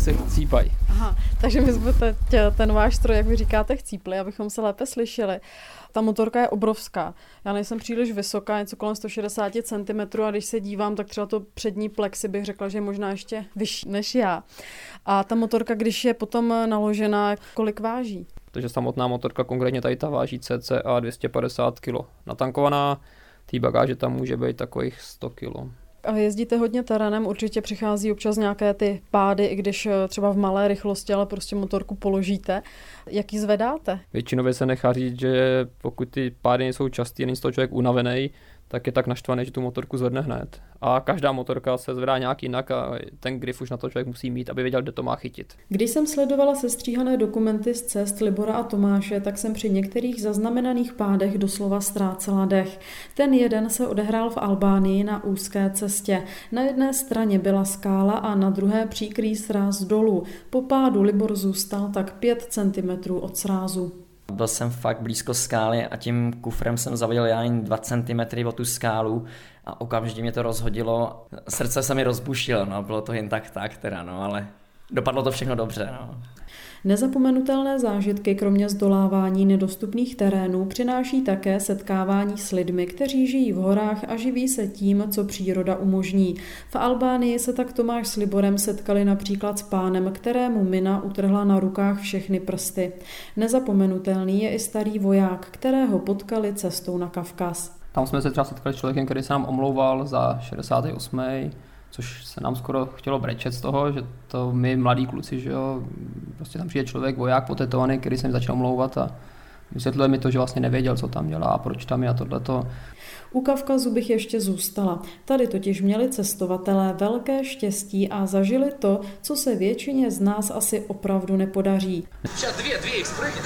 se chcípají. Aha, takže my jsme teď ten váš stroj, jak vy říkáte, chcípli, abychom se lépe slyšeli. Ta motorka je obrovská. Já nejsem příliš vysoká, něco kolem 160 cm a když se dívám, tak třeba to přední plexi bych řekla, že je možná ještě vyšší než já. A ta motorka, když je potom naložená, kolik váží? Takže samotná motorka, konkrétně tady ta váží cca 250 kg. Natankovaná, té bagáže tam může být takových 100 kg. A jezdíte hodně terénem, určitě přichází občas nějaké ty pády, i když třeba v malé rychlosti, ale prostě motorku položíte. Jak ji zvedáte? Většinově se nechá říct, že pokud ty pády nejsou častý, není z toho člověk unavený, tak je tak naštvaný, že tu motorku zvedne hned. A každá motorka se zvedá nějak jinak a ten grif už na to člověk musí mít, aby věděl, kde to má chytit. Když jsem sledovala sestříhané dokumenty z cest Libora a Tomáše, tak jsem při některých zaznamenaných pádech doslova ztrácela dech. Ten jeden se odehrál v Albánii na úzké cestě. Na jedné straně byla skála a na druhé příkrý sráz dolů. Po pádu Libor zůstal tak 5 cm od srázu. Byl jsem fakt blízko skály a tím kufrem jsem zavodil já jen 2 cm o tu skálu a okamžitě mě to rozhodilo. Srdce se mi rozbušilo, no, bylo to jen tak teda, no, ale dopadlo to všechno dobře, no. Nezapomenutelné zážitky kromě zdolávání nedostupných terénů přináší také setkávání s lidmi, kteří žijí v horách a živí se tím, co příroda umožní. V Albánii se tak Tomáš s Liborem setkali například s pánem, kterému mina utrhla na rukách všechny prsty. Nezapomenutelný je i starý voják, kterého potkali cestou na Kavkaz. Tam jsme se třeba setkali s člověkem, který se nám omlouval za 68. Což se nám skoro chtělo brečet z toho, že to my mladí kluci, že jo, prostě tam přijde člověk, voják potetovaný, který se mi začal omlouvat a vysvětluje mi to, že vlastně nevěděl, co tam dělá a proč tam je a tohleto. U Kavkazu bych ještě zůstala. Tady totiž měli cestovatelé velké štěstí a zažili to, co se většině z nás asi opravdu nepodaří. Dvě,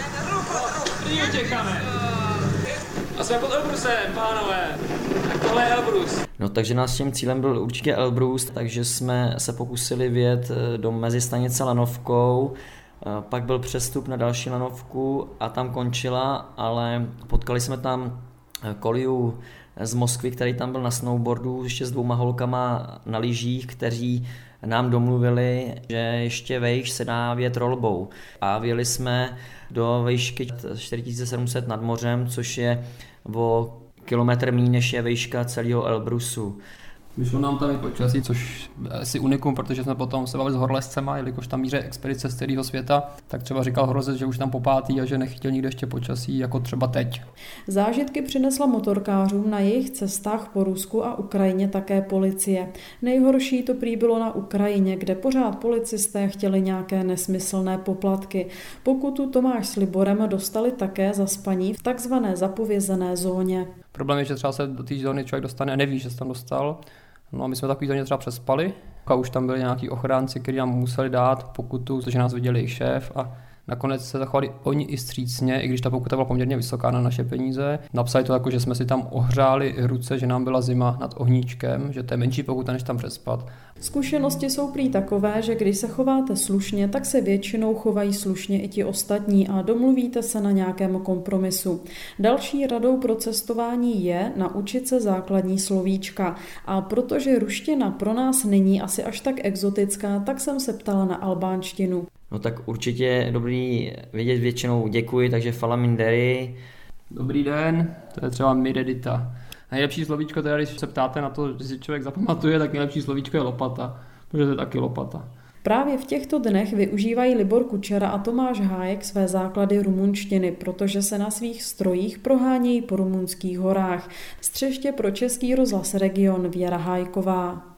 utěkáme. A jsme pod Elbrusem, pánové. Tak tohle je Elbrus. No takže nás tím cílem byl určitě Elbrus, takže jsme se pokusili vjet do mezistanice lanovkou, pak byl přestup na další lanovku a tam končila, ale potkali jsme tam Koliu z Moskvy, který tam byl na snowboardu ještě s 2 holkama na lyžích, kteří nám domluvili, že ještě vejš se dá vjet rolbou. A vyjeli jsme do výšky 4700 nad mořem, což je o kilometr méně než je výška celého Elbrusu. Vyšlo nám tam i počasí, což je asi unikum, protože jsme potom se bavili s horolezcema, jelikož tam míří expedice z celého světa, tak třeba říkal horolezec, že už tam po 5. a že nechytil nikde ještě počasí, jako třeba teď. Zážitky přinesla motorkářům na jejich cestách po Rusku a Ukrajině také policie. Nejhorší to prý bylo na Ukrajině, kde pořád policisté chtěli nějaké nesmyslné poplatky. Pokutu Tomáš s Liborem dostali také za spaní v takzvané zapovězené zóně. Problém je, že třeba se do té zóny člověk dostane a neví, že se tam dostal. No a my jsme takový zóně třeba přespali a už tam byli nějaký ochránci, kteří nám museli dát pokutu, což nás viděli jejich šéf a nakonec se zachovali oni i vstřícně, i když ta pokuta byla poměrně vysoká na naše peníze. Napsali to jako, že jsme si tam ohřáli ruce, že nám byla zima nad ohníčkem, že to je menší pokuta, než tam přespat. Zkušenosti jsou prý takové, že když se chováte slušně, tak se většinou chovají slušně i ti ostatní a domluvíte se na nějakém kompromisu. Další radou pro cestování je naučit se základní slovíčka. A protože ruština pro nás není asi až tak exotická, tak jsem se ptala na albánštinu. No tak určitě je dobrý vědět většinou děkuji, takže falaminderi. Dobrý den, to je třeba miredita. Nejlepší slovíčko, teda, když se ptáte na to, že si člověk zapamatuje, tak nejlepší slovíčko je lopata, protože to je taky lopata. Právě v těchto dnech využívají Libor Kučera a Tomáš Hájek své základy rumunštiny, protože se na svých strojích prohánějí po rumunských horách. Střeště pro Český rozhlas Region Věra Hájková.